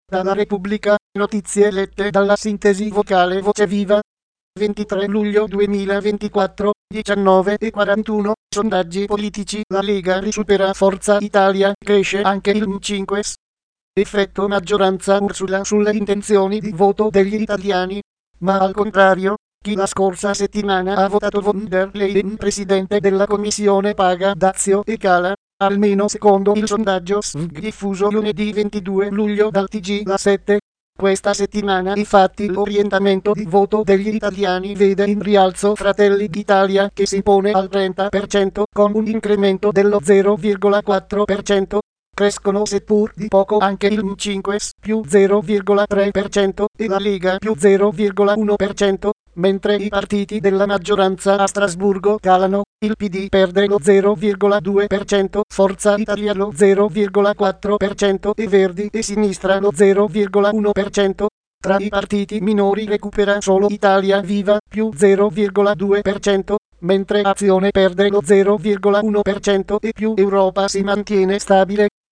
Dalla Repubblica, notizie lette dalla sintesi vocale Voce Viva. 23 luglio 2024, 19:41, sondaggi politici, la Lega risupera Forza Italia, cresce anche il M5. Effetto maggioranza Ursula sulle intenzioni di voto degli italiani. Ma al contrario, chi la scorsa settimana ha votato von der Leyen presidente della commissione paga dazio e cala, almeno secondo il sondaggio SWG diffuso lunedì 22 luglio dal TG La 7. Questa settimana infatti l'orientamento di voto degli italiani vede in rialzo Fratelli d'Italia che si pone al 30% con un incremento dello 0,4%. Crescono seppur di poco anche il M5 più 0,3% e la Lega più 0,1%, mentre i partiti della maggioranza a Strasburgo calano, il PD perde lo 0,2%, Forza Italia lo 0,4% e Verdi e Sinistra lo 0,1%. Tra i partiti minori recupera solo Italia Viva più 0,2%, mentre Azione perde lo 0,1% e più Europa si mantiene stabile.